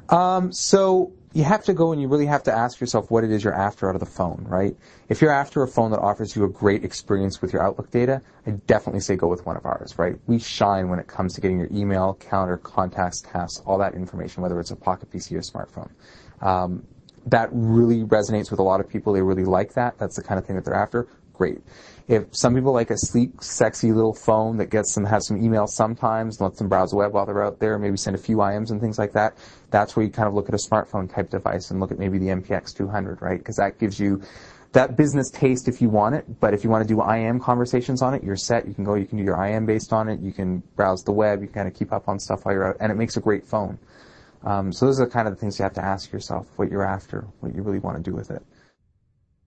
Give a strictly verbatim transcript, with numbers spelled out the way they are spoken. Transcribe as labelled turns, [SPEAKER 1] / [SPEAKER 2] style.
[SPEAKER 1] Um, so you have to go and you really have to ask yourself what it is you're after out of the phone, right? If you're after a phone that offers you a great experience with your Outlook data, I definitely say go with one of ours, right? We shine when it comes to getting your email, calendar, contacts, tasks, all that information, whether it's a Pocket P C or smartphone. Um, that really resonates with a lot of people. They really like that. That's the kind of thing that they're after. Great. If some people like a sleek, sexy little phone that gets them, has some emails sometimes, lets them browse the web while they're out there, maybe send a few I Ms and things like that, that's where you kind of look at a smartphone type device and look at maybe the M P X two hundred, right? Because that gives you that business taste if you want it, but if you want to do I M conversations on it, you're set. You can go, you can do your I M based on it, you can browse the web, you can kind of keep up on stuff while you're out, and it makes a great phone. Um, so those are kind of the things you have to ask yourself, what you're after, what you really want to do with it.